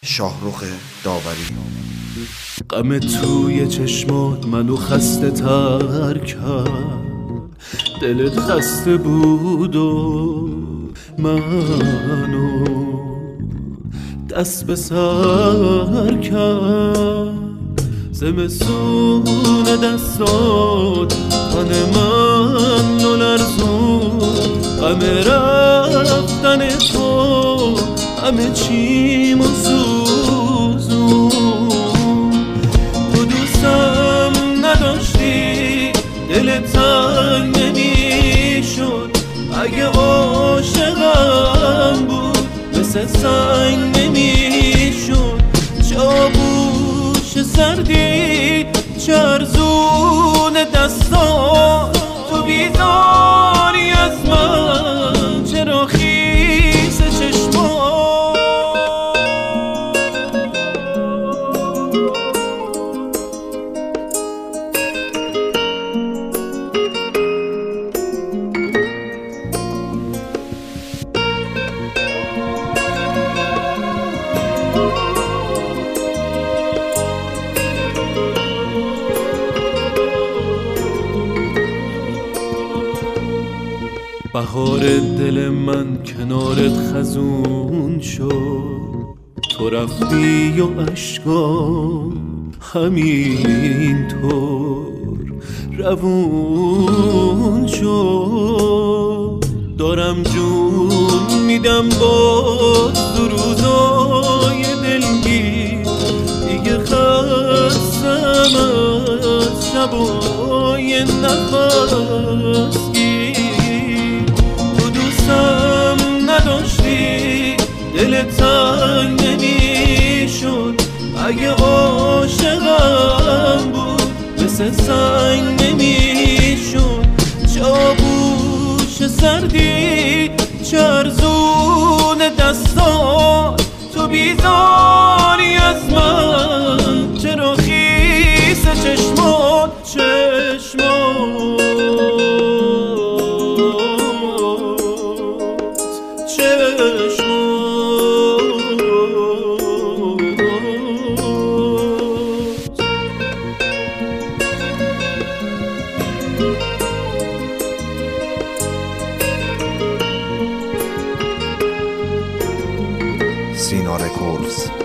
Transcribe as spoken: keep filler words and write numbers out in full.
شاهرخ داوری. غم توی چشمات منو خسته تر کرد، دلت خسته بود و منو دست به سر کرد. زمستون دستات تن من رو لرزون، غم رفتن تو همه چیمو سوزون. تو دوستم نداشتی دل تنگ نمیشد، اگه عاشقم بود مثل سنگ نمیشد. چابوش سردی چرزون دستا، تو بیزاری از من چرا خیس چشما. بهار دل من کنارت خزون شد، تو رفتی و اشکام همین طور روون شد. دارم جون میدم با دو روزای دلگیر، دیگه خستم از شبای نفس گیر. نداشتی دل تنگ نمیشد، اگه عاشقم بود مثل سنگ نمیشد. چابوش سردی چرزون دستا، تو بیزاری از من چرا خیس چشمات چشمات سینا رکوردز.